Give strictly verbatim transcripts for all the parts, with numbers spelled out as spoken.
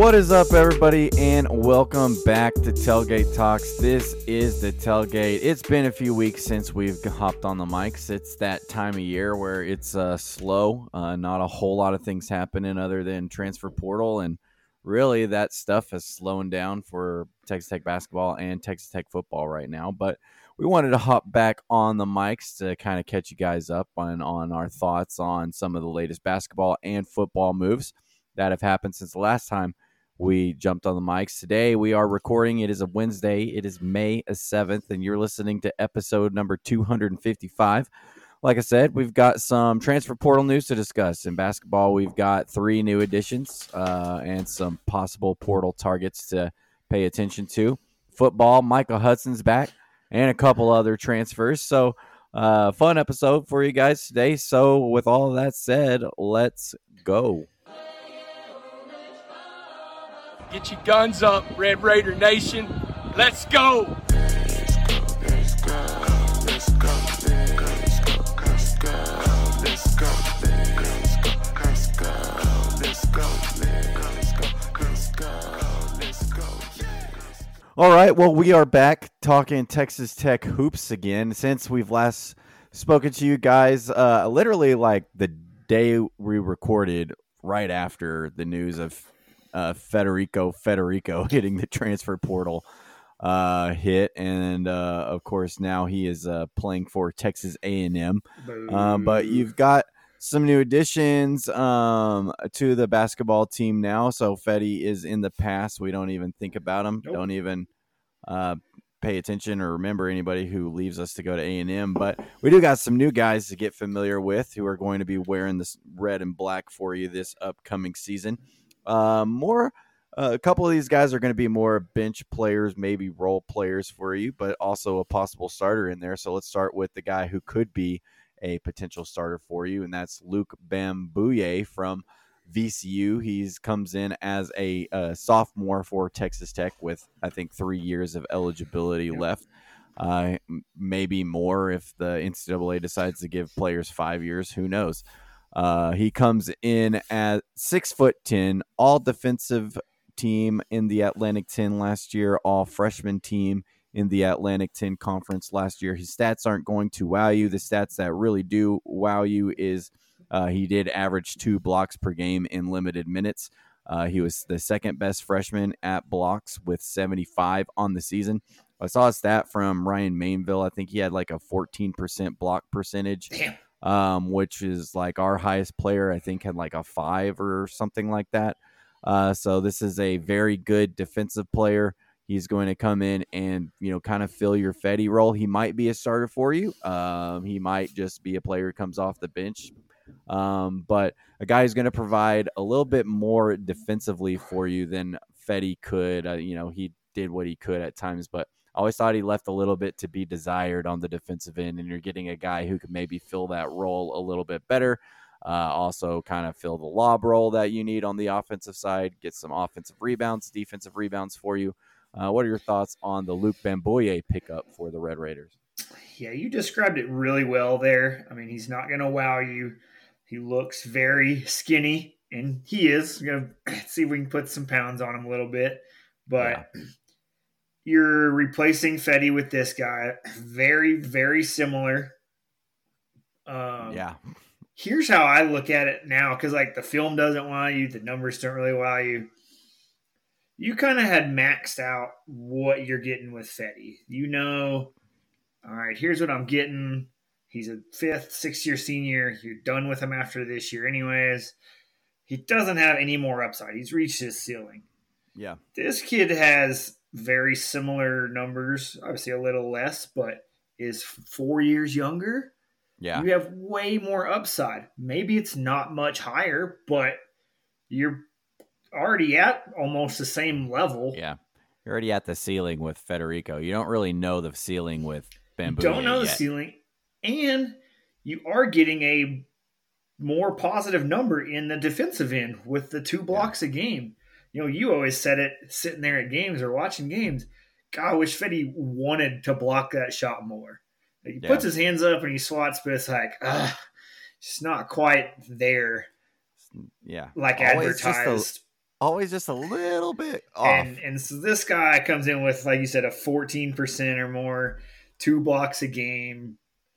What is up, everybody, and welcome back to Tailgate Talks. This is the Tailgate. It's been a few weeks since we've hopped on the mics. It's that time of year where it's uh, slow, uh, not a whole lot of things happening other than transfer portal, and really that stuff is slowing down for Texas Tech basketball and Texas Tech football right now. But we wanted to hop back on the mics to kind of catch you guys up on, on our thoughts on some of the latest basketball and football moves that have happened since the last time we jumped on the mics. Today we are recording. It is a Wednesday. It is May seventh, and you're listening to episode number two hundred fifty-five. Like I said, we've got some transfer portal news to discuss. In basketball, we've got three new additions uh, and some possible portal targets to pay attention to. Football, Michael Hudson's back, and a couple other transfers. So, uh, fun episode for you guys today. So, with all of that said, let's go. Get your guns up, Red Raider Nation. Let's go. Let's go. Let's go. Let's go. Let's go. Let's go. Let's go. Let's go. Let's go. Let's go. All right. Well, we are back talking Texas Tech hoops again. Since we've last spoken to you guys, uh, literally like the day we recorded, right after the news of Uh, Federico Federico hitting the transfer portal uh, hit, and uh, of course now he is uh, playing for Texas A and M. Um, but you've got some new additions um, to the basketball team now. So Fetty is in the past. We don't even think about him. Nope. Don't even uh, pay attention or remember anybody who leaves us to go to A and M. But we do got some new guys to get familiar with who are going to be wearing this red and black for you this upcoming season. Um, more, uh, a couple of these guys are going to be more bench players, maybe role players for you, but also a possible starter in there. So let's start with the guy who could be a potential starter for you, and that's Luke Bambouye from V C U. He's comes in as a, a sophomore for Texas Tech with, I think, three years of eligibility yeah. left. Uh, maybe more if the N C double A decides to give players five years. Who knows? Uh, he comes in at six foot ten, all defensive team in the Atlantic ten last year, all freshman team in the Atlantic ten conference last year. His stats aren't going to wow you. The stats that really do wow you is uh, he did average two blocks per game in limited minutes. Uh, he was the second best freshman at blocks with seventy-five on the season. I saw a stat from Ryan Mainville. I think he had like a fourteen percent block percentage. Damn. Um, which is like our highest player, I think, had like a five or something like that. Uh, so this is a very good defensive player. He's going to come in and, you know, kind of fill your Fetty role. He might be a starter for you. Um, he might just be a player who comes off the bench. Um, but a guy who's going to provide a little bit more defensively for you than Fetty could. Uh, you know, he did what he could at times, but I always thought he left a little bit to be desired on the defensive end, and you're getting a guy who could maybe fill that role a little bit better. Uh, also kind of fill the lob role that you need on the offensive side, get some offensive rebounds, defensive rebounds for you. Uh, what are your thoughts on the Luke Bambouye pickup for the Red Raiders? Yeah, you described it really well there. I mean, he's not going to wow you. He looks very skinny, and he is. We're going to see if we can put some pounds on him a little bit. But yeah. You're replacing Fetty with this guy. Very, very similar. Um, yeah. Here's how I look at it now, because like the film doesn't wow you, the numbers don't really wow you. You kind of had maxed out what you're getting with Fetty. You know, all right, here's what I'm getting. He's a fifth, sixth-year senior. You're done with him after this year anyways. He doesn't have any more upside. He's reached his ceiling. Yeah. This kid has very similar numbers, obviously a little less, but is four years younger. Yeah. You have way more upside. Maybe it's not much higher, but you're already at almost the same level. Yeah. You're already at the ceiling with Federico. You don't really know the ceiling with Bambouye. You don't know yet. the ceiling. And you are getting a more positive number in the defensive end with the two blocks yeah. a game. You know, you always said it sitting there at games or watching games. God, I wish Fetty wanted to block that shot more. Like, he yeah. puts his hands up and he swats, but it's like, ah, it's not quite there. Yeah. Like always advertised. Just a, always just a little bit off. And and so this guy comes in with, like you said, a fourteen percent or more, two blocks a game,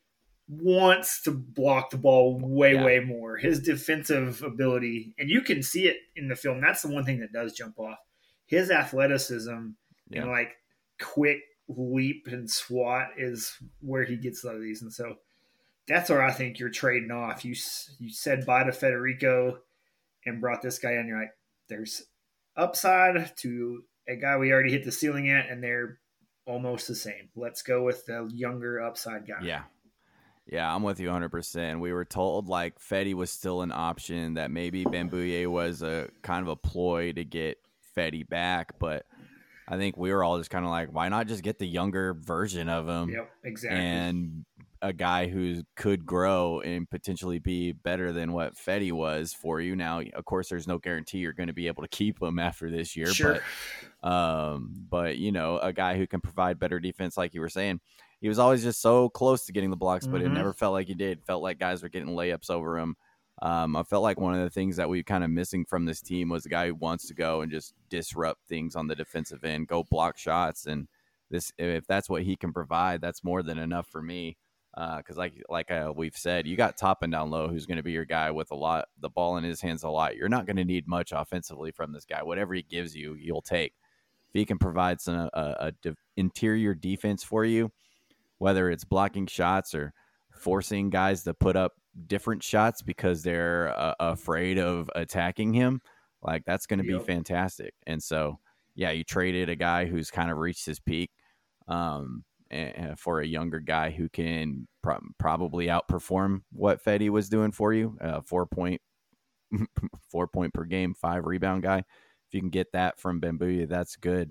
wants to block the ball way, yeah. way more. His defensive ability, and you can see it in the film. That's the one thing that does jump off. His athleticism yeah. and like quick leap and swat is where he gets a lot of these. And so that's where I think you're trading off. You you said bye to Federico and brought this guy in. You're like, there's upside to a guy we already hit the ceiling at, and they're almost the same. Let's go with the younger upside guy. Yeah. Yeah, I'm with you one hundred percent. We were told like Fetty was still an option, that maybe Bambuye was a kind of a ploy to get Fetty back, but I think we were all just kind of like, why not just get the younger version of him? Yep, exactly. And a guy who could grow and potentially be better than what Fetty was for you. Now, of course, there's no guarantee you're going to be able to keep him after this year, sure. but um, but you know, a guy who can provide better defense, like you were saying. He was always just so close to getting the blocks, but mm-hmm. it never felt like he did. It felt like guys were getting layups over him. Um, I felt like one of the things that we kind of missing from this team was a guy who wants to go and just disrupt things on the defensive end, go block shots. And this, if that's what he can provide, that's more than enough for me. Because uh, like like uh, we've said, you got Toppin down low, who's going to be your guy with a lot, the ball in his hands a lot. You're not going to need much offensively from this guy. Whatever he gives you, you'll take. If he can provide some a, a de- interior defense for you, whether it's blocking shots or forcing guys to put up different shots because they're uh, afraid of attacking him, like that's going to yep. be fantastic. And so, yeah, you traded a guy who's kind of reached his peak um, and for a younger guy who can pro- probably outperform what Fetty was doing for you. Uh, four point, four point per game, five rebound guy. If you can get that from Bambuye, that's good.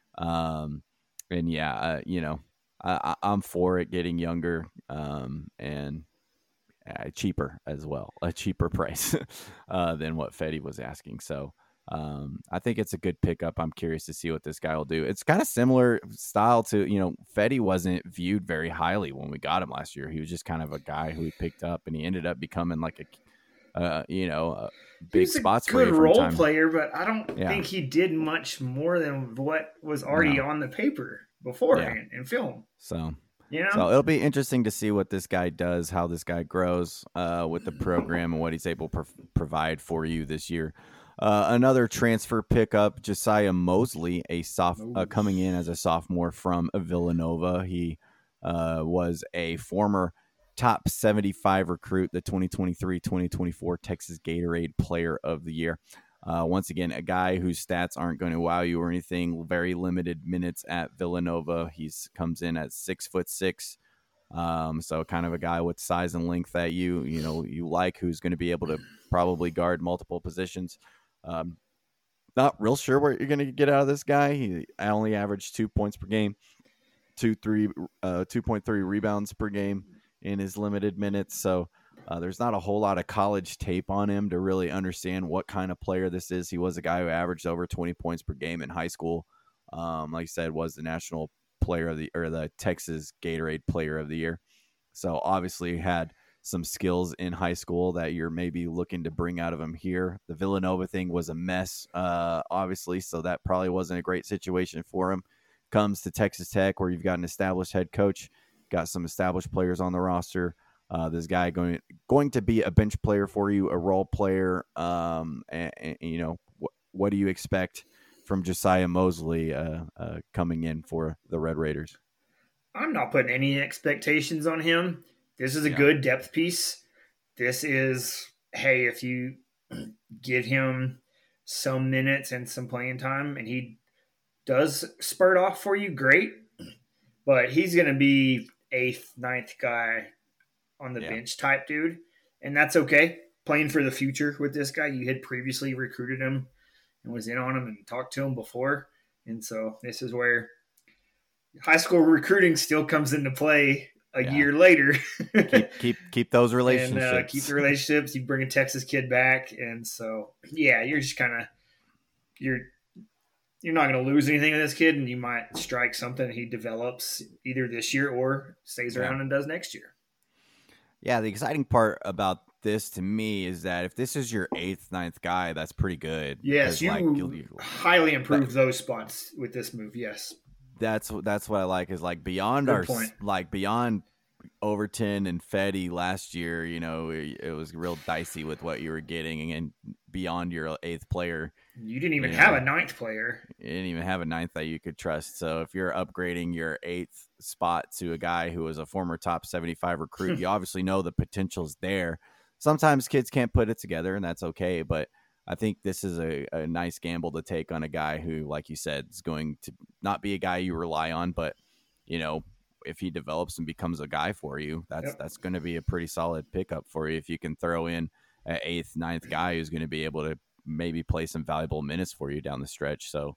Um, and yeah, uh, you know, I, I'm for it getting younger um, and uh, cheaper as well, a cheaper price uh, than what Fetty was asking. So um, I think it's a good pickup. I'm curious to see what this guy will do. It's kind of similar style to, you know, Fetty wasn't viewed very highly when we got him last year. He was just kind of a guy who we picked up, and he ended up becoming like a, uh, you know, a big He's spots a for you. Good from role time. player, but I don't yeah. think he did much more than what was already no. on the paper beforehand yeah. in film. So, you know? so it'll be interesting to see what this guy does, how this guy grows uh, with the program and what he's able to pro- provide for you this year. Uh, another transfer pickup, Josiah Mosley, a soft uh, coming in as a sophomore from Villanova. He uh, was a former top seventy-five recruit, the twenty twenty-three twenty twenty-four Texas Gatorade Player of the Year. Uh, once again, a guy whose stats aren't going to wow you or anything. Very limited minutes at Villanova. He's comes in at six foot six, um, so kind of a guy with size and length that you you know you like, who's going to be able to probably guard multiple positions. Um, not real sure what you're going to get out of this guy. He only averaged two points per game, two three uh, two point three rebounds per game in his limited minutes. So. Uh, there's not a whole lot of college tape on him to really understand what kind of player this is. He was a guy who averaged over twenty points per game in high school. Um, like I said, was the national player of the, or the Texas Gatorade Player of the Year. So obviously had some skills in high school that you're maybe looking to bring out of him here. The Villanova thing was a mess, uh, obviously, so that probably wasn't a great situation for him. Comes to Texas Tech, where you've got an established head coach, got some established players on the roster. Uh, this guy going going to be a bench player for you, a role player. Um, and, and you know, wh- what do you expect from Josiah Mosley uh, uh, coming in for the Red Raiders? I'm not putting any expectations on him. This is a yeah. good depth piece. This is, hey, if you give him some minutes and some playing time and he does spurt off for you, great. But he's going to be eighth, ninth guy on the yeah. bench type dude, and that's okay. Playing for the future with this guy. You had previously recruited him and was in on him and talked to him before, and so this is where high school recruiting still comes into play a yeah. year later. keep, keep keep those relationships. And, uh, keep the relationships. You bring a Texas kid back, and so yeah, you're just kind of you're you're not going to lose anything with this kid, and you might strike something he develops either this year or stays around yeah. and does next year. Yeah, the exciting part about this to me is that if this is your eighth, ninth guy, that's pretty good. Yes, you like, highly improved that, those spots with this move. Yes, that's that's what I like is like beyond good our point. like beyond Overton and Fetty last year. You know, it, it was real dicey with what you were getting, and beyond your eighth player, you didn't even you have know, a ninth player. You didn't even have a ninth that you could trust. So if you're upgrading your eighth spot to a guy who was a former top seventy-five recruit, you obviously know the potential's there. Sometimes kids can't put it together, and that's okay. But I think this is a, a nice gamble to take on a guy who, like you said, is going to not be a guy you rely on, but, you know, if he develops and becomes a guy for you, that's Yep. that's going to be a pretty solid pickup for you. If you can throw in an eighth, ninth guy who's going to be able to maybe play some valuable minutes for you down the stretch. So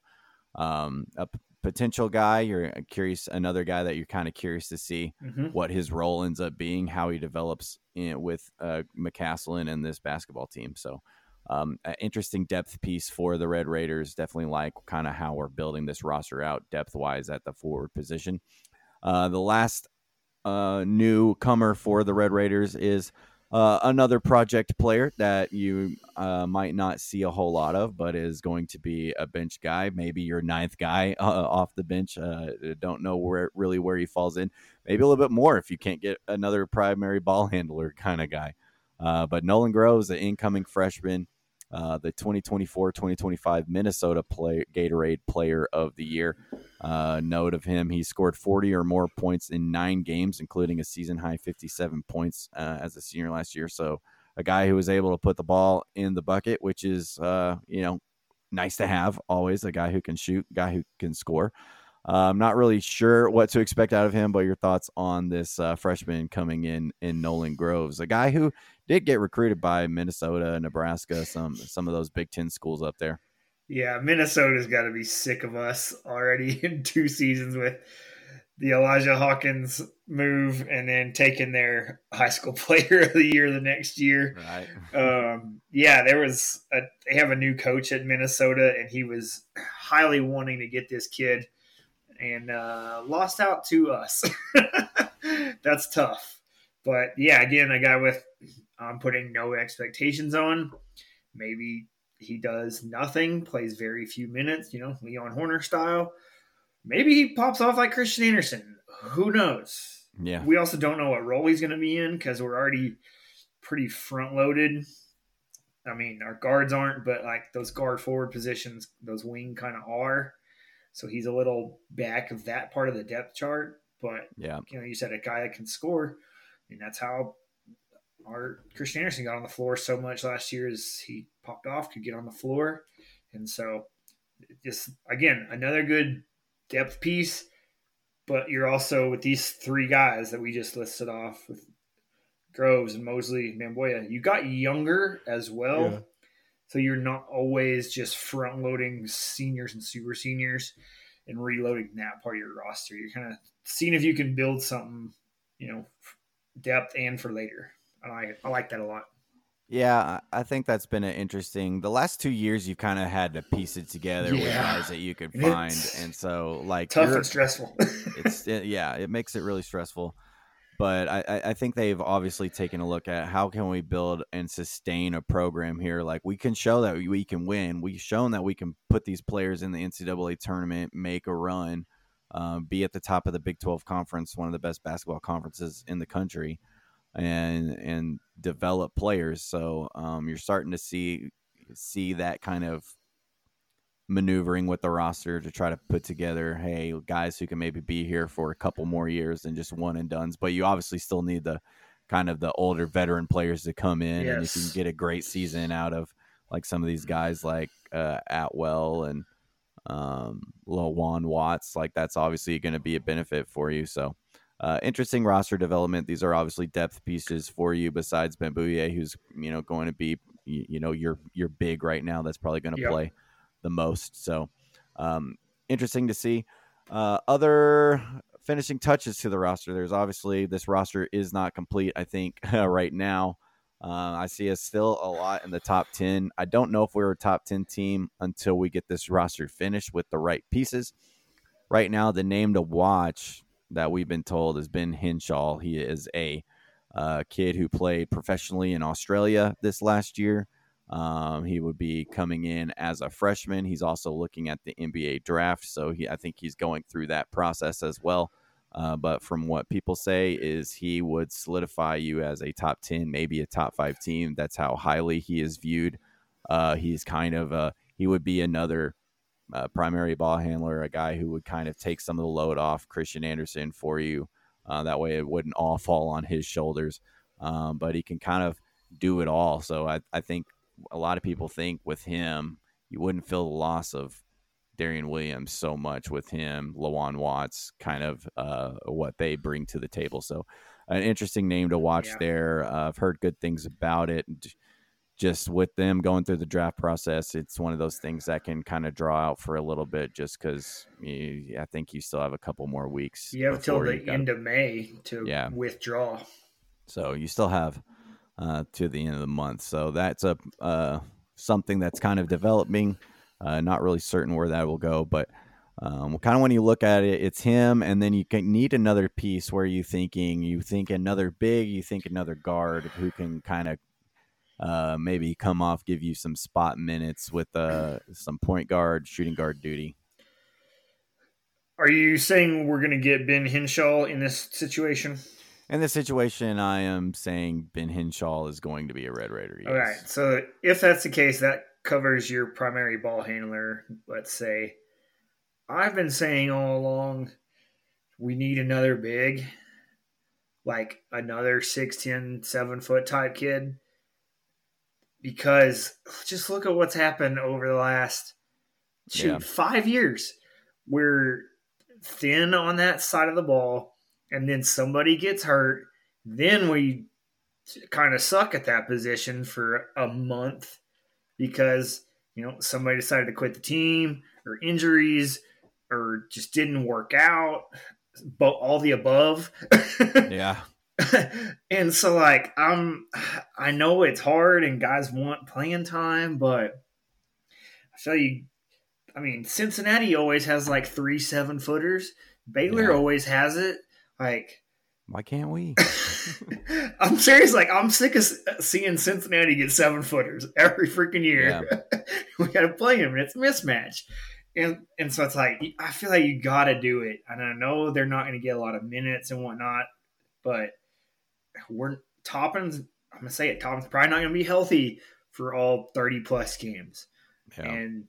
um, a p- potential guy, you're curious, another guy that you're kind of curious to see Mm-hmm. what his role ends up being, how he develops in, with uh, McCaslin and this basketball team. So um, an interesting depth piece for the Red Raiders. Definitely like kind of how we're building this roster out depth wise at the forward position. Uh, the last uh, newcomer for the Red Raiders is uh, another project player that you uh, might not see a whole lot of, but is going to be a bench guy, maybe your ninth guy uh, off the bench. Uh, don't know where really where he falls in. Maybe a little bit more if you can't get another primary ball handler kind of guy. Uh, but Nolan Groves, the incoming freshman, uh, the twenty twenty-four twenty twenty-five Minnesota play, Gatorade Player of the Year. Uh, note of him, he scored forty or more points in nine games, including a season-high fifty-seven points uh, as a senior last year. So a guy who was able to put the ball in the bucket, which is, uh, you know, nice to have always, a guy who can shoot, a guy who can score. Uh, I'm not really sure what to expect out of him, but your thoughts on this uh, freshman coming in in Nolan Groves, a guy who did get recruited by Minnesota, Nebraska, some some of those Big Ten schools up there. Yeah, Minnesota's got to be sick of us already in two seasons with the Elijah Hawkins move and then taking their high school player of the year the next year. Right. Um, yeah, there was a, they have a new coach at Minnesota, and he was highly wanting to get this kid and uh, lost out to us. That's tough. But yeah, again, a guy with I'm putting no expectations on. Maybe he does nothing, plays very few minutes, you know, Leon Horner style. Maybe he pops off like Christian Anderson. Who knows? Yeah. We also don't know what role he's going to be in because we're already pretty front loaded. I mean, our guards aren't, but like those guard forward positions, those wing kind of are. So he's a little back of that part of the depth chart. But, yeah, you know, you said a guy that can score, and that's how our Christian Anderson got on the floor so much last year is he popped off, could get on the floor. And so just, again, another good depth piece, but you're also with these three guys that we just listed off with Groves and Mosley, Mamboya, you got younger as well. Yeah. So you're not always just front loading seniors and super seniors and reloading that part of your roster. You're kind of seeing if you can build something, you know, depth and for later. I like, I like that a lot. Yeah, I think that's been an interesting. The last two years, you've kind of had to piece it together yeah. with guys that you could find, it's and so like tough and stressful. it's it, yeah, it makes it really stressful. But I, I think they've obviously taken a look at how can we build and sustain a program here. Like we can show that we can win. We've shown that we can put these players in the N C double A tournament, make a run, um, be at the top of the Big twelve conference, one of the best basketball conferences in the country. and and develop players. So um, you're starting to see see that kind of maneuvering with the roster to try to put together, hey, guys who can maybe be here for a couple more years than just one and dones. But you obviously still need the kind of the older veteran players to come in. Yes. And if you can get a great season out of like some of these guys like uh, Atwell and um, Lawan Watts, like that's obviously going to be a benefit for you. So Uh, interesting roster development. These are obviously depth pieces for you besides Bambuye, who's, you know, going to be, you, you know, your, your big right now. That's probably going to yep. play the most. So um, interesting to see. Uh, other finishing touches to the roster. There's obviously this roster is not complete, I think, right now. Uh, I see us still a lot in the top ten. I don't know if we're a top ten team until we get this roster finished with the right pieces. Right now, the name to watch that we've been told is Ben Henshaw. He is a a kid who played professionally in Australia this last year. Um, he would be coming in as a freshman. He's also looking at the N B A draft, so he, I think he's going through that process as well. Uh, but from what people say is he would solidify you as a top ten, maybe a top five team. That's how highly he is viewed. Uh, he's kind of a, he would be another uh, primary ball handler, a guy who would kind of take some of the load off Christian Anderson for you. Uh, that way it wouldn't all fall on his shoulders. Um, but he can kind of do it all. So I, I think a lot of people think with him, you wouldn't feel the loss of Darian Williams so much with him, Lawan Watts, kind of uh, what they bring to the table. So an interesting name to watch yeah. there. Uh, I've heard good things about it. Just with them going through the draft process, it's one of those things that can kind of draw out for a little bit just because I think you still have a couple more weeks. You have till the end of May to yeah. withdraw. So you still have uh, to the end of the month. So that's a uh, something that's kind of developing. Uh, not really certain where that will go, but um, kind of when you look at it, it's him, and then you can need another piece where you thinking you think another big, you think another guard who can kind of uh, maybe come off, give you some spot minutes with uh, some point guard, shooting guard duty. Are you saying we're going to get Ben Henshaw in this situation? In this situation, I am saying Ben Henshaw is going to be a Red Raider. Yes. All right. So if that's the case, that covers your primary ball handler, let's say. I've been saying all along, we need another big, like another six ten, seven foot type kid. Because just look at what's happened over the last shoot, yeah. five years. We're thin on that side of the ball, and then somebody gets hurt. Then we kind of suck at that position for a month because, you know, somebody decided to quit the team or injuries or just didn't work out, but all the above. Yeah. And so, like, I'm, I know it's hard and guys want playing time, but I feel you, I mean, Cincinnati always has like three seven footers. Baylor yeah. always has it. Like, why can't we? I'm serious. Like, I'm sick of seeing Cincinnati get seven footers every freaking year. Yeah. We got to play them, and it's a mismatch. And and so it's like, I feel like you got to do it. And I know they're not going to get a lot of minutes and whatnot, but we're Toppin's, I'm going to say it, Toppin's probably not going to be healthy for all thirty plus games. Yeah. And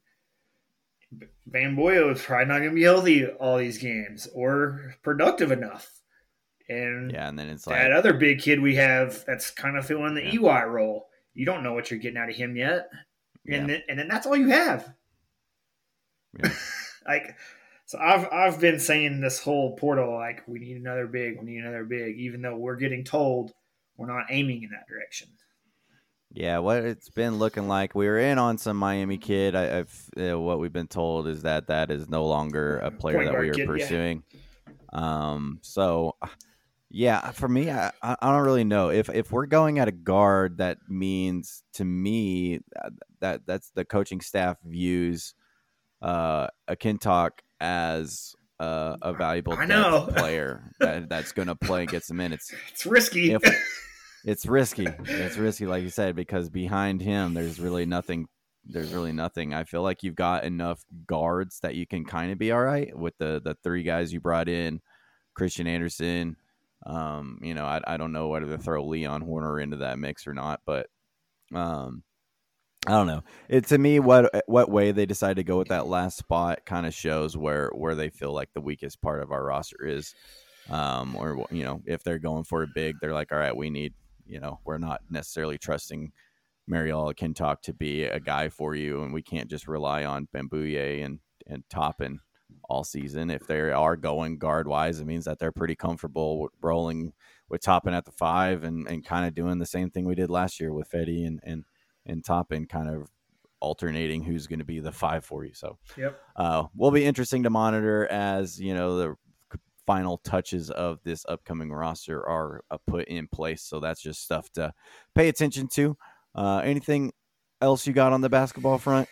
Van Boyo is probably not going to be healthy all these games or productive enough. And yeah, and then it's like that other big kid we have that's kind of filling the yeah. E Y role. You don't know what you're getting out of him yet. And yeah. then and then that's all you have. Yeah. Like, so I've I've been saying this whole portal, like, we need another big, we need another big, even though we're getting told we're not aiming in that direction. Yeah, what it's been looking like, we were in on some Miami kid. I, I've uh, what we've been told is that that is no longer a player Point that we are kid, pursuing. Yeah. Um, so yeah, for me, I, I don't really know if if we're going at a guard. That means to me that that's the coaching staff views uh, Akintosh as uh, a valuable depth player that, that's going to play and get some minutes. It's risky. If, it's risky. It's risky, like you said, because behind him, there's really nothing. There's really nothing. I feel like you've got enough guards that you can kind of be all right with the the three guys you brought in, Christian Anderson. Um, you know, I I don't know whether to throw Leon Horner into that mix or not, but um, I don't know. It to me, what what way they decide to go with that last spot kind of shows where where they feel like the weakest part of our roster is. Um, or you know, if they're going for a big, they're like, all right, we need, you know, we're not necessarily trusting Marial Akintosh to be a guy for you, and we can't just rely on Bambouye and and Toppin all season. If they are going guard wise, it means that they're pretty comfortable rolling with Toppin at the five and, and kind of doing the same thing we did last year with Fetty and and and Toppin, kind of alternating who's going to be the five for you. So yep, uh, will be interesting to monitor as, you know, the final touches of this upcoming roster are uh, put in place. So that's just stuff to pay attention to. Uh, anything else you got on the basketball front?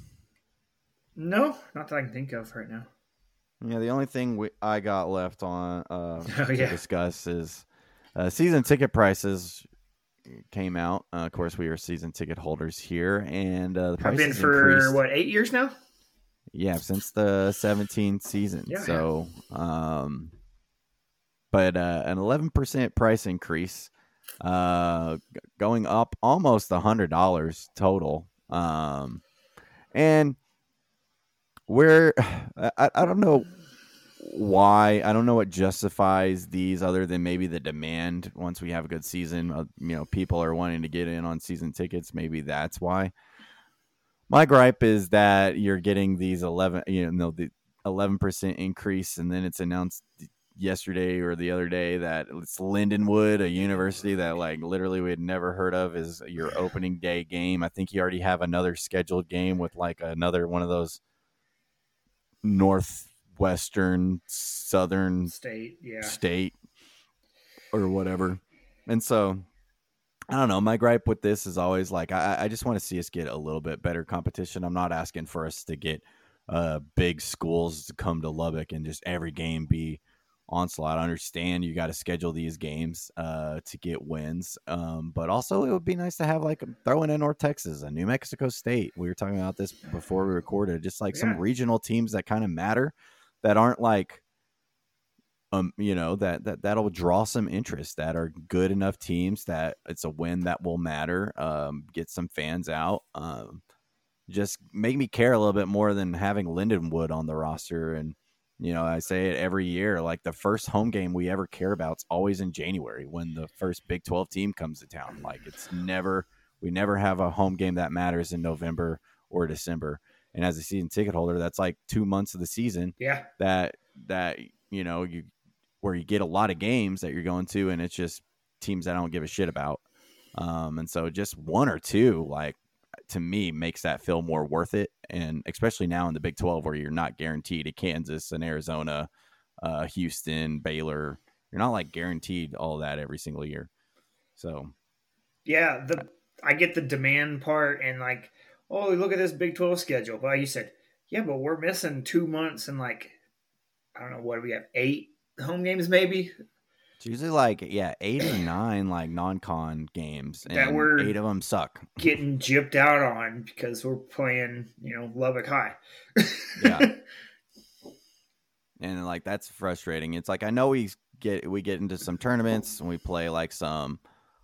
No, not that I can think of right now. Yeah, the only thing we, I got left on uh, oh, to yeah. discuss is Uh, season ticket prices came out. Uh, of course, we are season ticket holders here, and uh, the I've prices been for increased. what eight years now. Yeah, since the seventeenth season. Yeah, so, um, but uh, an eleven percent price increase, uh, g- going up almost a hundred dollars total. Um, and we're I, I don't know why. I don't know what justifies these other than maybe the demand. Once we have a good season, uh, you know, people are wanting to get in on season tickets. Maybe that's why. My gripe is that you're getting these eleven, you know, the eleven percent increase, and then it's announced yesterday or the other day that it's Lindenwood, a university that like literally we had never heard of, is your opening day game. I think you already have another scheduled game with like another one of those northwestern southern State, yeah. state or whatever. And so I don't know. My gripe with this is always like I, I just want to see us get a little bit better competition. I'm not asking for us to get uh, big schools to come to Lubbock and just every game be onslaught. I understand you got to schedule these games uh, to get wins, um, but also it would be nice to have like throwing in North Texas, a New Mexico State. We were talking about this before we recorded, just like Yeah. some regional teams that kind of matter, that aren't like. Um, you know, that, that that'll draw some interest, that are good enough teams that it's a win that will matter, um, get some fans out, um, just make me care a little bit more than having Lindenwood on the roster. And, you know, I say it every year, like the first home game we ever care about is always in January when the first Big twelve team comes to town. Like it's never, we never have a home game that matters in November or December. And as a season ticket holder, that's like two months of the season Yeah. that, that, you know, you, where you get a lot of games that you're going to, and it's just teams that I don't give a shit about. Um, and so just one or two, like to me, makes that feel more worth it. And especially now in the Big twelve, where you're not guaranteed a Kansas and Arizona, uh, Houston, Baylor, you're not like guaranteed all of that every single year. So Yeah, the I get the demand part and like, oh, look at this Big twelve schedule. But like you said, yeah, but we're missing two months and like, I don't know, what do we have, eight home games maybe? it's usually like, yeah, eight or nine like non-con games, and That we're- eight of them suck. Getting gypped out on because we're playing, you know, Lubbock High. Yeah. And like that's frustrating. It's like I know we get we get into some tournaments and we play like some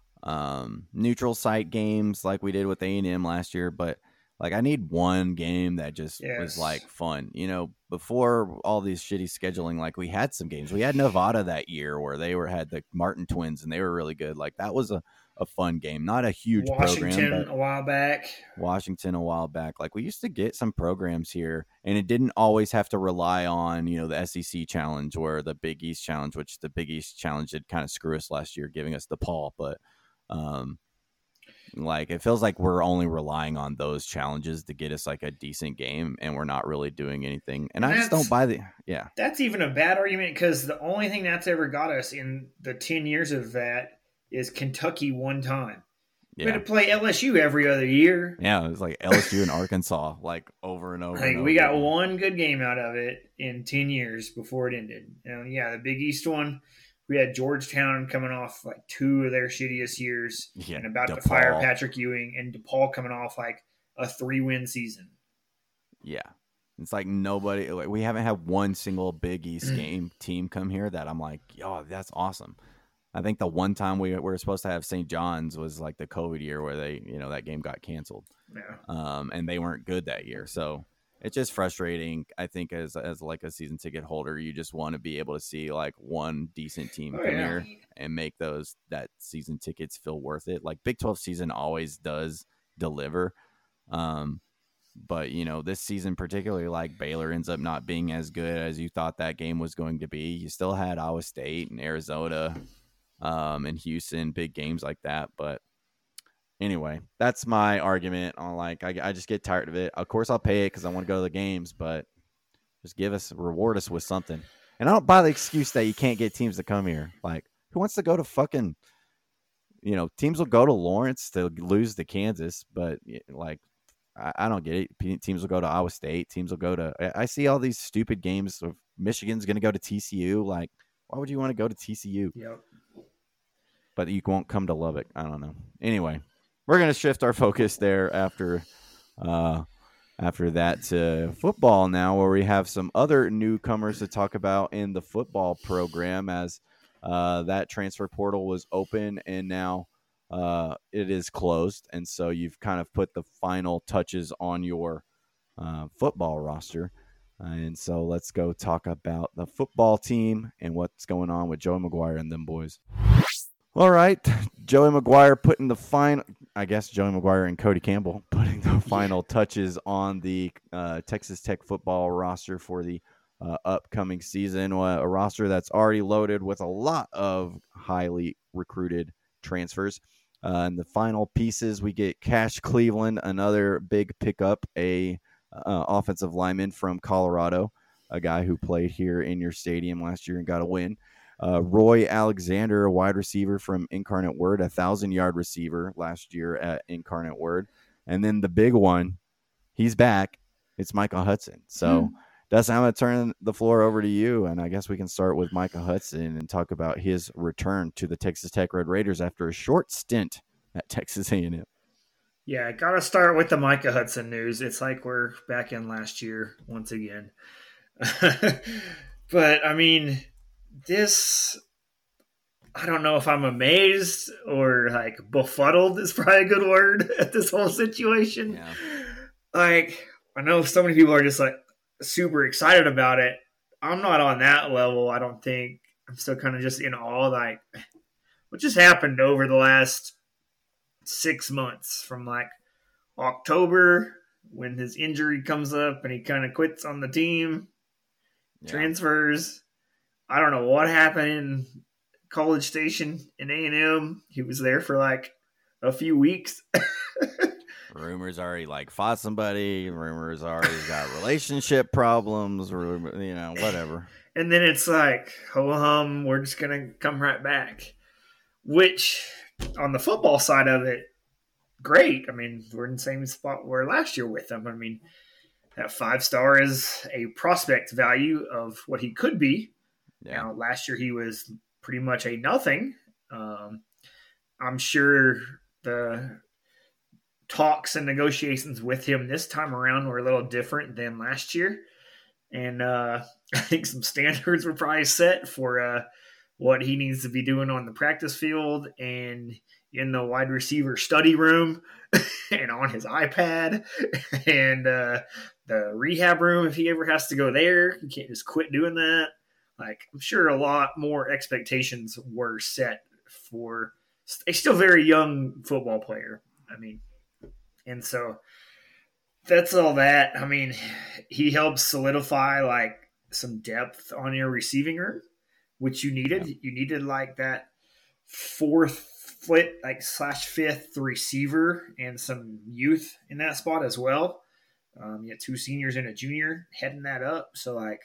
um, neutral site games like we did with A and M last year, but like I need one game that just Yes. was like fun. You know, before all these shitty scheduling, like we had some games. We had Nevada that year where they were had the Martin twins and they were really good. Like that was a, a fun game, not a huge Washington program. But a while back. Washington a while back. Like we used to get some programs here, and it didn't always have to rely on, you know, the S E C challenge or the Big East challenge, which the Big East challenge did kind of screw us last year, giving us the Paul. But um, like it feels like we're only relying on those challenges to get us like a decent game, and we're not really doing anything. And I just That's- don't buy the yeah. That's even a bad argument because the only thing that's ever got us in the ten years of that is Kentucky one time. We Yeah. had to play L S U every other year. Yeah, it was like L S U and Arkansas, like over and over. Like and we over got again. one good game out of it in ten years before it ended. You know, yeah, the Big East one, we had Georgetown coming off like two of their shittiest years Yeah, and about to DePaul. fire Patrick Ewing, and DePaul coming off like a three-win season. Yeah. It's like nobody, like we haven't had one single Big East game team come here that I'm like, yo, that's awesome. I think the one time we were supposed to have Saint John's was like the COVID year where they, you know, that game got canceled. Yeah. Um, and they weren't good that year. So it's just frustrating. I think as, as like a season ticket holder, you just want to be able to see like one decent team Oh, come yeah. here and make those, that season tickets feel worth it. Like Big twelve season always does deliver. Um, But, you know, this season, particularly like Baylor ends up not being as good as you thought that game was going to be. You still had Iowa State and Arizona um, and Houston, big games like that. But anyway, that's my argument on like, I, I just get tired of it. Of course, I'll pay it because I want to go to the games, but just give us, reward us with something. And I don't buy the excuse that you can't get teams to come here. Like, who wants to go to fucking, you know, teams will go to Lawrence to lose to Kansas, but like, I, I don't get it. P- Teams will go to Iowa State. Teams will go to. I, I see all these stupid games of Michigan's going to go to T C U. Like, why would you want to go to T C U? Yep. but you won't come to Lubbock. I don't know. Anyway, we're going to shift our focus there after uh, after that to football now, where we have some other newcomers to talk about in the football program as uh, that transfer portal was open and now uh, it is closed. And so you've kind of put the final touches on your uh, football roster. Uh, and so let's go talk about the football team and what's going on with Joey McGuire and them boys. All right, Joey McGuire putting the final, I guess Joey McGuire and Cody Campbell putting the final touches on the uh, Texas Tech football roster for the uh, upcoming season. A roster that's already loaded with a lot of highly recruited transfers. Uh, and the final pieces, we get Cash Cleveland, another big pickup, a uh, offensive lineman from Colorado, a guy who played here in your stadium last year and got a win. Uh, Roy Alexander, a wide receiver from Incarnate Word, a thousand-yard receiver last year at Incarnate Word. And then the big one, he's back. It's Micah Hudson. So, hmm. Dustin, I'm going to turn the floor over to you, and I guess we can start with Micah Hudson and talk about his return to the Texas Tech Red Raiders after a short stint at Texas A and M. Yeah, I got to start with the Micah Hudson news. It's like we're back in last year once again. But, I mean, this, I don't know if I'm amazed or, like, befuddled is probably a good word at this whole situation. Yeah. Like, I know so many people are just, like, super excited about it. I'm not on that level, I don't think. I'm still kind of just in awe, like, what just happened over the last six months from, like, October when his injury comes up and he kind of quits on the team, yeah. transfers. I don't know what happened in College Station in A and M. He was there for, like, a few weeks. Rumors are he like fought somebody. Rumors are he's got relationship problems. Rumor, you know, whatever. And then it's like, ho hum, we're just gonna come right back. Which, on the football side of it, great. I mean, we're in the same spot we were last year with him. I mean, that five star is a prospect value of what he could be. Yeah. Now, last year he was pretty much a nothing. Um, I'm sure the talks and negotiations with him this time around were a little different than last year. And uh, I think some standards were probably set for uh, what he needs to be doing on the practice field and in the wide receiver study room and on his iPad and uh, the rehab room if he ever has to go there. He can't just quit doing that. Like, I'm sure a lot more expectations were set for a still very young football player. I mean, and so that's all that. I mean, he helps solidify like some depth on your receiving room, which you needed. Yeah. You needed like that fourth foot, like slash fifth receiver and some youth in that spot as well. Um, you had two seniors and a junior heading that up. So like,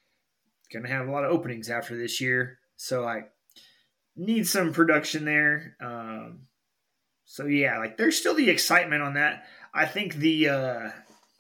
gonna have a lot of openings after this year. So like, need some production there. Um, So, yeah, like, there's still the excitement on that. I think the, uh,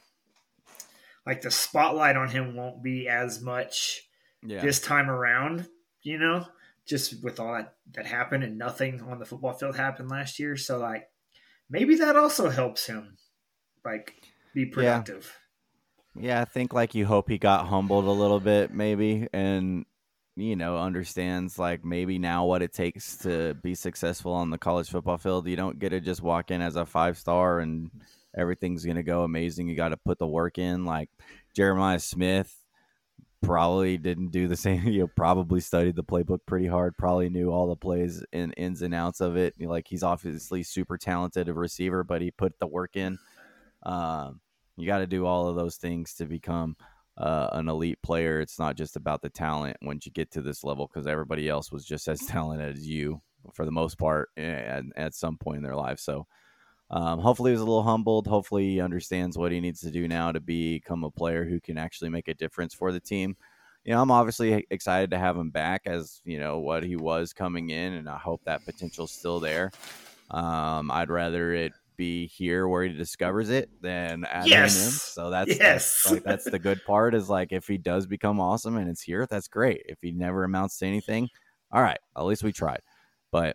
like, the spotlight on him won't be as much yeah. this time around, you know, just with all that, that happened and nothing on the football field happened last year. So, like, maybe that also helps him, like, be productive. Yeah, yeah I think, like, you hope he got humbled a little bit, maybe, and you know, understands like maybe now what it takes to be successful on the college football field. You don't get to just walk in as a five star and everything's going to go amazing. You got to put the work in. Like Jeremiah Smith probably didn't do the same. You know, probably studied the playbook pretty hard, probably knew all the plays and ins and outs of it. You know, like he's obviously super talented a receiver, but he put the work in. Um, you got to do all of those things to become Uh, an elite player. It's not just about the talent once you get to this level, because everybody else was just as talented as you for the most part at, at some point in their life. So um, hopefully he was a little humbled. Hopefully he understands what he needs to do now to become a player who can actually make a difference for the team. You know, I'm obviously excited to have him back as, you know, what he was coming in, and I hope that potential's still there. Um, I'd rather it be here where he discovers it than at yes. A and M. So that's, yes. that's like that's the good part is like if he does become awesome and it's here, that's great. If he never amounts to anything, all right, at least we tried. But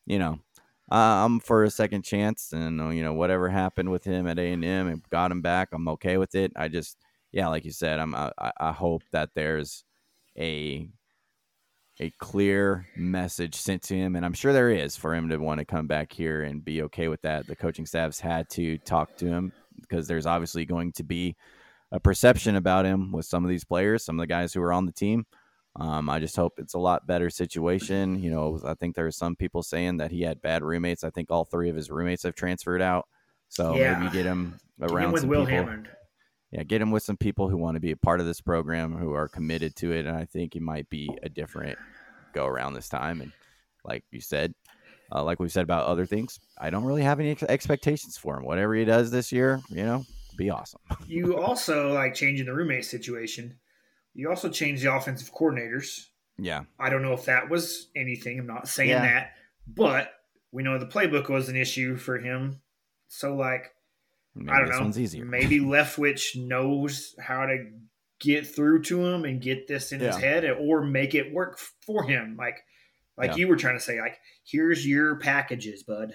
you know, uh, I'm for a second chance, and you know, whatever happened with him at A and M and got him back, I'm okay with it. I just, yeah, like you said, I'm I, I hope that there's a a clear message sent to him, and I'm sure there is, for him to want to come back here and be okay with that. The coaching staff's had to talk to him because there's obviously going to be a perception about him with some of these players, some of the guys who are on the team. Um, I just hope it's a lot better situation. You know, I think there are some people saying that he had bad roommates. I think all three of his roommates have transferred out. So Yeah. maybe get him Get around him with some Will people. Hammond. Yeah, get him with some people who want to be a part of this program, who are committed to it. And I think it might be a different go around this time. And like you said, uh, like we've said about other things, I don't really have any ex- expectations for him. Whatever he does this year, you know, be awesome. You also, like, changing the roommate situation, you also changed the offensive coordinators. Yeah. I don't know if that was anything. I'm not saying Yeah. that. But we know the playbook was an issue for him. So, like, Maybe I don't this know. one's easier. Maybe Leftwich knows how to get through to him and get this in his Yeah. head, or make it work for him. Like, like Yeah. you were trying to say, like, here's your packages, bud.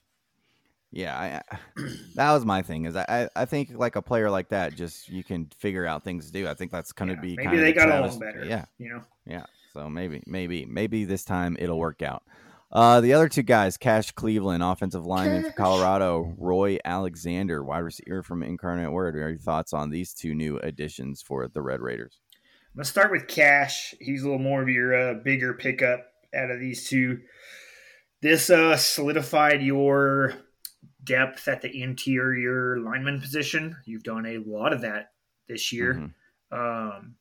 Yeah, I, I, that was my thing. Is I, I think like a player like that, just you can figure out things to do. I think that's going to Yeah, be maybe kind of they the got Travis, along better. Yeah, You know, yeah. So maybe, maybe, maybe this time it'll work out. Uh, the other two guys, Cash Cleveland, offensive lineman for Cash. Colorado, Roy Alexander, wide receiver from Incarnate Word. What are your thoughts on these two new additions for the Red Raiders? let's start with Cash. He's a little more of your uh, bigger pickup out of these two. This uh, solidified your depth at the interior lineman position. You've done a lot of that this year. Mhm. Um,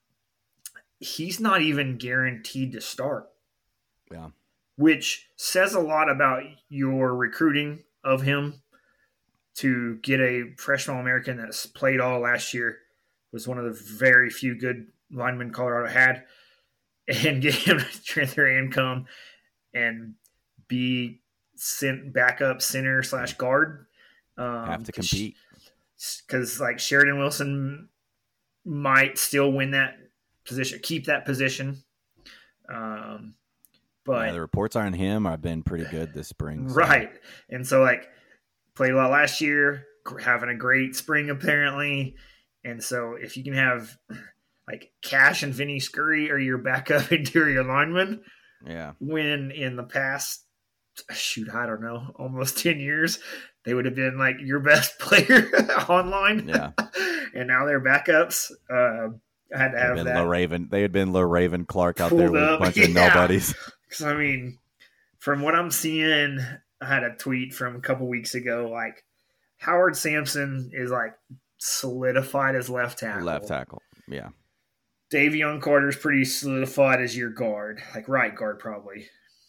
he's not even guaranteed to start. Yeah. Which says a lot about your recruiting of him. To get a freshman All-American that's played all last year, was one of the very few good linemen Colorado had, and get him to transfer income and be sent back up center slash guard. Um, Have to compete. Because like Sheridan Wilson might still win that position, keep that position. Um, but Yeah, the reports on him have been pretty good this spring. so- right. And so, like, played a lot last year, gr- having a great spring apparently. And so, if you can have like Cash and Vinny Scurry are your backup interior linemen, Yeah. when in the past, shoot, I don't know, almost ten years, they would have been like your best player online. Yeah. And now they're backups. Uh, I had to They'd have been that. LaRaven. They had been LaRaven Clark out there Pulled with a up, bunch of yeah. nobodies. Because, I mean, from what I'm seeing, I had a tweet from a couple weeks ago, like, Howard Sampson is, like, solidified as left tackle. Left tackle. Yeah. Davion Carter's pretty solidified as your guard, like right guard probably.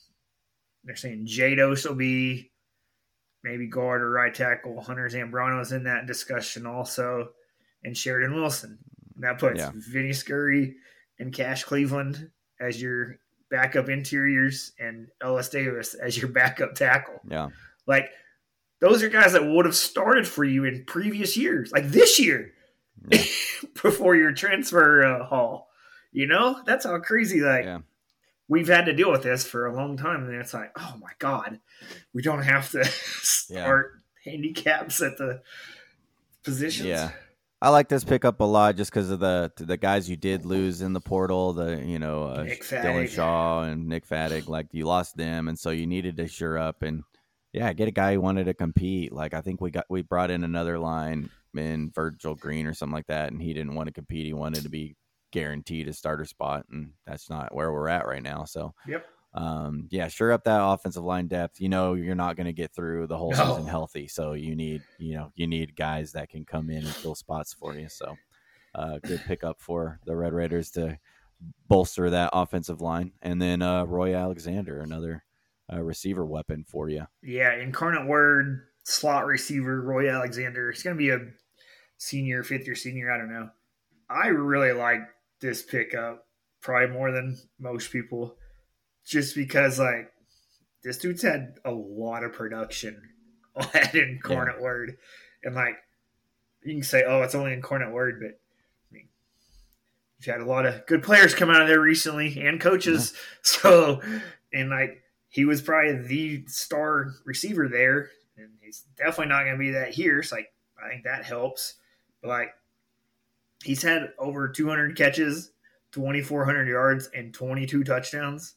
They're saying Jados will be maybe guard or right tackle. Hunter Zambrano's in that discussion also, and Sheridan Wilson. And that puts Yeah. Vinny Scurry and Cash Cleveland as your backup interiors and Ellis Davis as your backup tackle. Yeah. Like, those are guys that would have started for you in previous years, like this year, Yeah. before your transfer uh, haul. You know, that's how crazy, like, Yeah. we've had to deal with this for a long time. And it's like, oh my God, we don't have to start handicaps at the positions. Yeah. I like this pickup a lot just because of the the guys you did lose in the portal, the you know uh, Nick Dylan Fattig. Shaw and Nick Fattig. Like you lost them, and so you needed to shore up and yeah, get a guy who wanted to compete. Like I think we got we brought in another line in Virgil Green or something like that, and he didn't want to compete. He wanted to be guaranteed a starter spot, and that's not where we're at right now. So Yep. um, yeah, sure up that offensive line depth. You know, you're not going to get through the whole No. season healthy, so you need, you know, you need guys that can come in and fill spots for you. So, uh, good pickup for the Red Raiders to bolster that offensive line, and then uh, Roy Alexander, another uh, receiver weapon for you. Yeah, Incarnate Word, slot receiver, Roy Alexander. He's going to be a senior, fifth year senior. I don't know. I really like this pickup, probably more than most people, just because, like, this dude's had a lot of production at Incarnate Word. And, like, you can say, oh, it's only Incarnate Word, but I mean, you've had a lot of good players come out of there recently and coaches. So, and, like, he was probably the star receiver there, and he's definitely not going to be that here. So like, I think that helps. But like, he's had over two hundred catches, twenty-four hundred yards, and twenty-two touchdowns.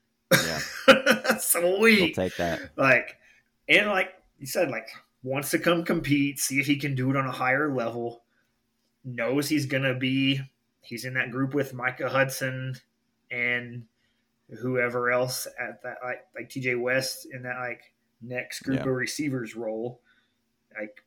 Yeah, sweet. we'll take that. Like, and like you said, like wants to come compete, see if he can do it on a higher level. Knows he's going to be. He's in that group with Micah Hudson and whoever else at that, like like T J West in that like next group yeah. of receivers role. Like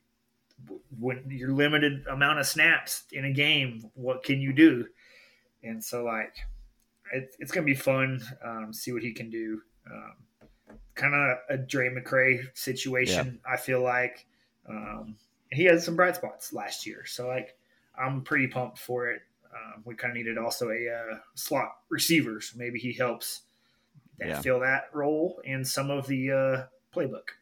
when you're limited amount of snaps in a game, what can you do? And so like it, it's gonna be fun. Um, see what he can do. Um, kind of a Dre McCray situation. Yeah. I feel like um, he had some bright spots last year, so like I'm pretty pumped for it. Um, we kind of needed also a uh, slot receiver, so maybe he helps that yeah. fill that role in some of the uh, playbook.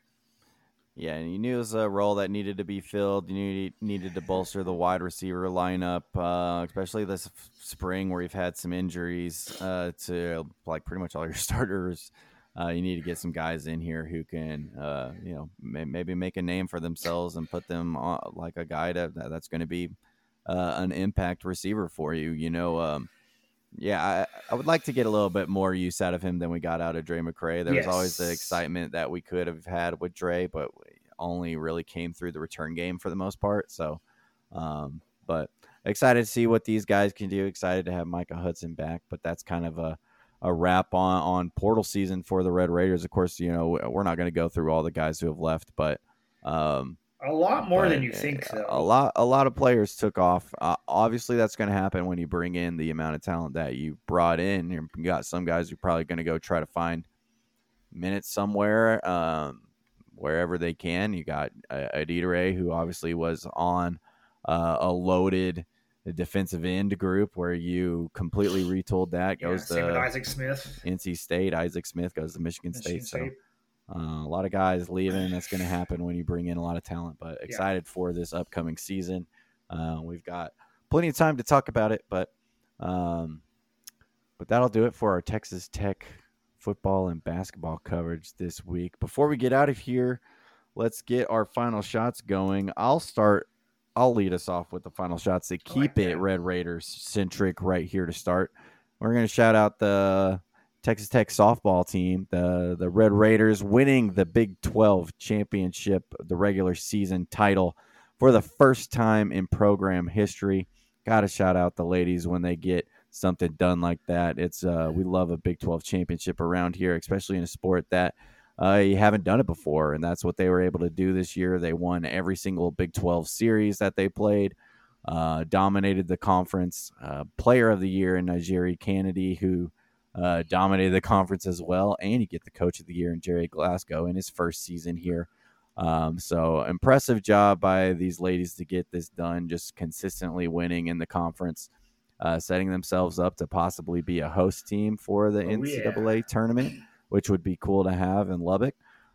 Yeah, and you knew it was a role that needed to be filled. You knew you needed to bolster the wide receiver lineup, uh, especially this spring where you've had some injuries uh, to like pretty much all your starters. Uh, you need to get some guys in here who can, uh, you know, may- maybe make a name for themselves and put them on, like a guy to, that's going to be uh, an impact receiver for you. You know, um, yeah, I, I would like to get a little bit more use out of him than we got out of Dre McCray. There Yes. was always the excitement that we could have had with Dre, but only really came through the return game for the most part. So, um, but excited to see what these guys can do. Excited to have Micah Hudson back, but that's kind of a, a wrap on, on portal season for the Red Raiders. Of course, you know, we're not going to go through all the guys who have left, but um, a lot more but than you think, though. A lot, a lot of players took off. Uh, obviously, that's going to happen when you bring in the amount of talent that you brought in. You got some guys who are probably going to go try to find minutes somewhere, um, wherever they can. You got uh, Adidere, who obviously was on uh, a loaded defensive end group where you completely retooled that. Yeah, goes same to with Isaac Smith. N C State. Isaac Smith goes to Michigan, Michigan State. State. So uh, a lot of guys leaving. That's going to happen when you bring in a lot of talent. But excited yeah. for this upcoming season. Uh, we've got plenty of time to talk about it, but um, but that'll do it for our Texas Tech football and basketball coverage this week. Before we get out of here, let's get our final shots going. I'll start. I'll lead us off with the final shots to keep like it Red Raiders centric right here to start. We're going to shout out the Texas Tech softball team, the, the Red Raiders winning the Big twelve championship, the regular season title for the first time in program history. Got to shout out the ladies when they get something done like that. It's uh, we love a Big twelve championship around here, especially in a sport that Uh, you haven't done it before, and that's what they were able to do this year. They won every single Big twelve series that they played, uh, dominated the conference. Uh, player of the year in Najiri Kennedy, who uh, dominated the conference as well, and you get the coach of the year in Jerry Glasgow in his first season here. Um, so impressive job by these ladies to get this done, just consistently winning in the conference, uh, setting themselves up to possibly be a host team for the oh, N C double A yeah. tournament, which would be cool to have in Lubbock,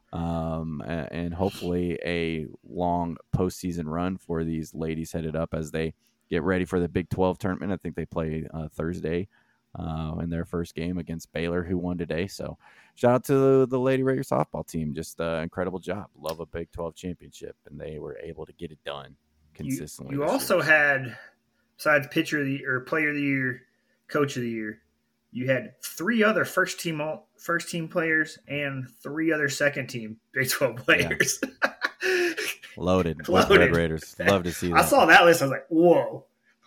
um, and, and hopefully a long postseason run for these ladies headed up as they get ready for the Big twelve tournament. I think they play uh, Thursday uh, in their first game against Baylor, who won today. So shout out to the Lady Raider softball team. Just an uh, incredible job. Love a Big twelve championship, and they were able to get it done consistently. You, you also year. had, besides pitcher of the or player of the year, coach of the year, you had three other first team first team players and three other second team Big twelve players. Yeah. Loaded, Loaded. With Red Raiders. Love to see that. I saw that list. I was like, whoa.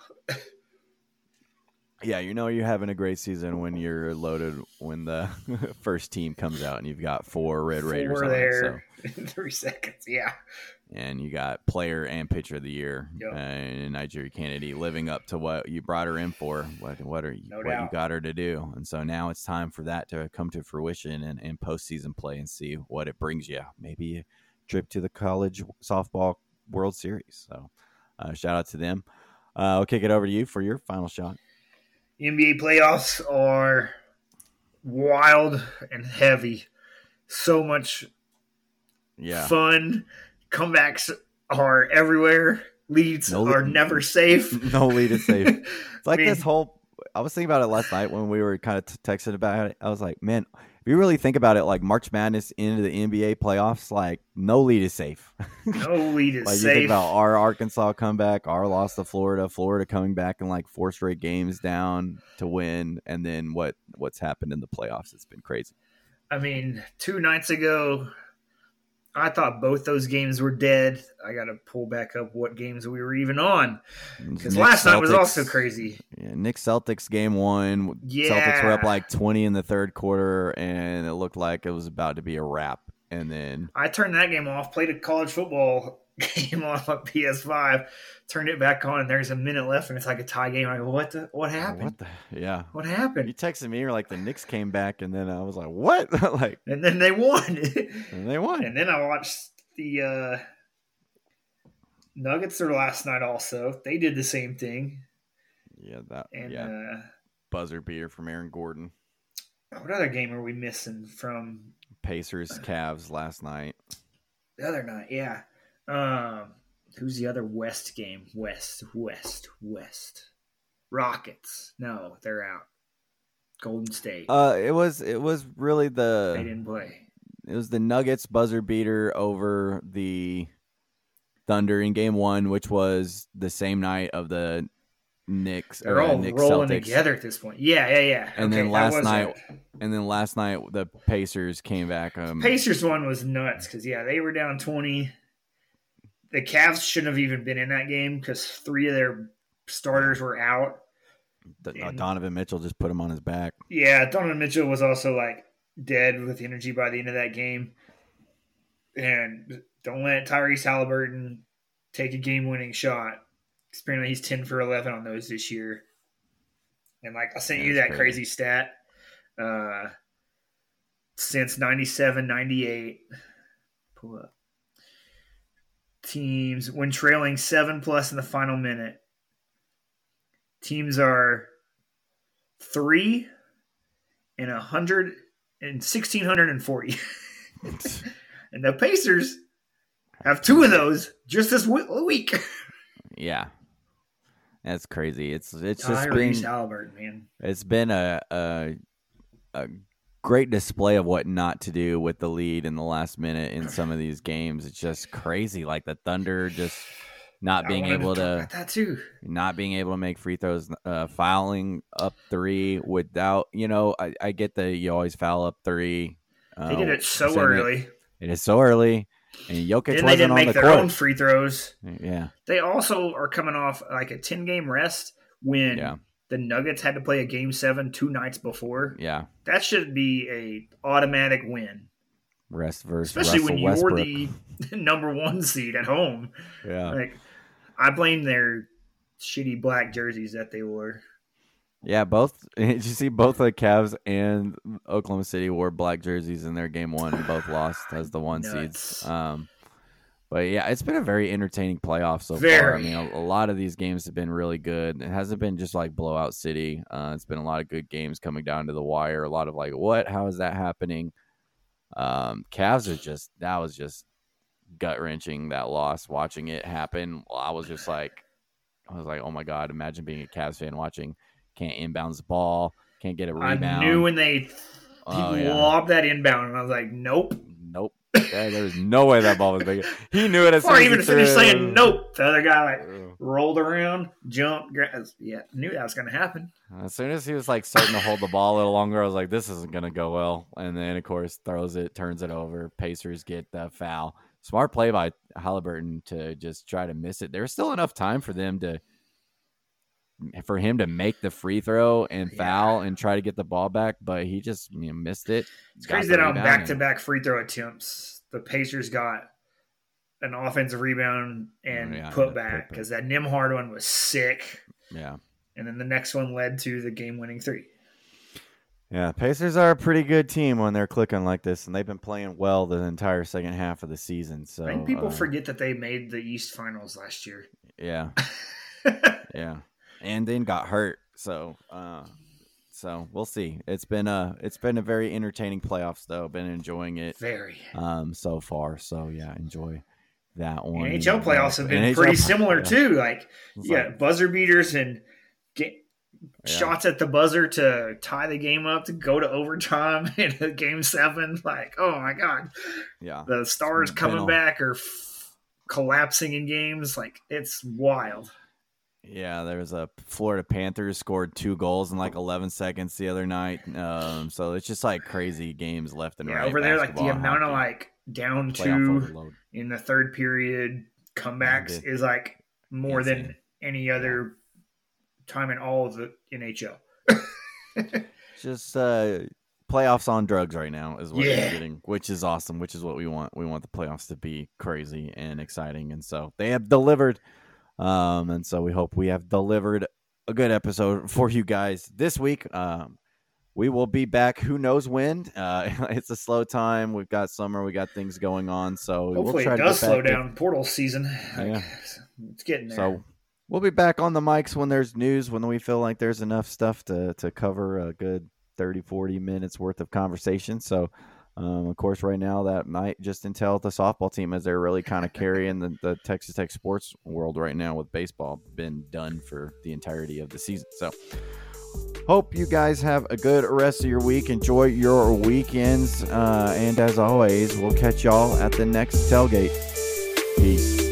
Yeah, you know you're having a great season when you're loaded when the first team comes out and you've got four Red four Raiders on there it, so. in three seconds. Yeah. And you got player and pitcher of the year, yep. uh, and Najiri Kennedy living up to what you brought her in for, what what are you, no what doubt. you got her to do. And so now it's time for that to come to fruition and, and postseason play and see what it brings you. Maybe a trip to the college softball World Series. So uh, shout out to them. Uh, I'll kick it over to you for your final shot. N B A playoffs are wild and heavy. So much yeah. fun. Comebacks are everywhere. Leads no, are never safe. No lead is safe. It's like I mean, this whole – I was thinking about it last night when we were kind of t- texting about it. I was like, man, if you really think about it, like March Madness into the N B A playoffs, like no lead is safe. No lead is like safe. You think about our Arkansas comeback, our loss to Florida, Florida coming back in like four straight games down to win, and then what what's happened in the playoffs? It's been crazy. I mean, two nights ago, I thought both those games were dead. I got to pull back up what games we were even on because last Celtics, night was also crazy. Yeah, Knicks Celtics game one. Yeah. Celtics were up like twenty in the third quarter, and it looked like it was about to be a wrap. And then I turned that game off, played a college football game on my P S five, turned it back on, and there's a minute left, and it's like a tie game. I go, what the, what happened? What the, yeah. What happened? You texted me, you're like, the Knicks came back, and then I was like, what? like, and then they won. and they won. And then I watched the uh, Nuggets their last night also. They did the same thing. Yeah, that and, yeah. Uh, buzzer beater from Aaron Gordon. What other game are we missing from Pacers Cavs last night? The other night, yeah. Um, who's the other West game? West, West, West. Rockets. No, they're out. Golden State. Uh, it was it was really the they didn't play. It was the Nuggets buzzer beater over the Thunder in game one, which was the same night of the Knicks. They're all Knicks rolling Celtics. together at this point. Yeah, yeah, yeah. And okay, then last night, it. and then last night the Pacers came back. Um, Pacers one was nuts because yeah, they were down twenty. The Cavs shouldn't have even been in that game because three of their starters were out. The, uh, Donovan Mitchell just put him on his back. Yeah, Donovan Mitchell was also like dead with energy by the end of that game. And don't let Tyrese Halliburton take a game-winning shot. Apparently he's ten for eleven on those this year. And like I sent That's you that crazy, crazy stat. Uh, since ninety-seven ninety-eight, pull up. Teams, when trailing seven plus in the final minute, teams are three and a hundred and sixteen hundred and forty. And the Pacers have two of those just this week. Yeah. That's crazy. It's it's just Tyrese been Halliburton, man. It's been a, a a great display of what not to do with the lead in the last minute in some of these games. It's just crazy. Like the Thunder just not being able to, to that too. not being able to make free throws, uh, fouling up three without, you know, I, I get that you always foul up three. Uh, They did it so early. It is so early. And Jokic and wasn't they didn't on make the their court. own free throws. Yeah. They also are coming off like a ten-game rest when Yeah. the Nuggets had to play a game seven two nights before. Yeah. That should be a automatic win, Rest versus especially Russell when Westbrook. you're the number one seed at home. Yeah. Like, I blame their shitty black jerseys that they wore. Yeah, both. Did you see both the Cavs and Oklahoma City wore black jerseys in their game one and both lost as the one Nuts. seeds. Um, but yeah, it's been a very entertaining playoff so Very. far. I mean, a, a lot of these games have been really good. It hasn't been just like blowout city. Uh, it's been a lot of good games coming down to the wire. A lot of like, what? How is that happening? Um, Cavs are just that was just gut wrenching. That loss, watching it happen, I was just like, I was like, oh my god! Imagine being a Cavs fan watching. Can't inbound the ball. Can't get a rebound. I knew when they Oh, he yeah. lobbed that inbound, and I was like, nope. Nope. Yeah, there was no way that ball was big. He knew it as soon Before I as even he finished threw it. saying nope, the other guy like Ugh. rolled around, jumped. Gra- yeah, knew that was going to happen. As soon as he was like starting to hold the ball a little longer, I was like, this isn't going to go well. And then, of course, throws it, turns it over. Pacers get the foul. Smart play by Halliburton to just try to miss it. There's still enough time for them to, for him to make the free throw and foul Yeah. and try to get the ball back, but he just you know, missed it. It's got crazy the that on rebound, back-to-back free throw attempts, the Pacers got an offensive rebound and Oh, yeah, put yeah, back put- because that Nimhard one was sick, and- Yeah. and then the next one led to the game-winning three. Yeah, Pacers are a pretty good team when they're clicking like this, and they've been playing well the entire second half of the season. So I think people uh, forget that they made the East Finals last year. Yeah, yeah, and then got hurt. So, uh, so we'll see. It's been a it's been a very entertaining playoffs, though. Been enjoying it Very. um so far. So yeah, enjoy that one. N H L playoffs have been N H L pretty play- similar yeah. too. Like, It's yeah, like- buzzer beaters and ga- Yeah. shots at the buzzer to tie the game up, to go to overtime in game seven. Like, oh my God. Yeah. The Stars It's coming been a- back or f- collapsing in games. Like, it's wild. Yeah, there was a Florida Panthers scored two goals in like eleven seconds the other night. Um, so it's just like crazy games left and Yeah, right. over there, like the basketball and amount of hockey. like down Playoff two overload. in the third period comebacks Yeah, is like more insane. than any other time in all of the N H L. Just uh, playoffs on drugs right now is what Yeah. you're getting, which is awesome, which is what we want. We want the playoffs to be crazy and exciting, and so they have delivered. Um, and so we hope we have delivered a good episode for you guys this week. Um, we will be back. Who knows when? Uh, it's a slow time. We've got summer. We got things going on. So Hopefully we'll try it to does get slow back down portal season. Like, Yeah. It's getting there. So we'll be back on the mics when there's news, when we feel like there's enough stuff to, to cover a good thirty, forty minutes worth of conversation. So, um, of course, right now that might just entail the softball team as they're really kind of carrying the, the Texas Tech sports world right now with baseball been done for the entirety of the season. So hope you guys have a good rest of your week. Enjoy your weekends. Uh, and as always, we'll catch y'all at the next tailgate. Peace.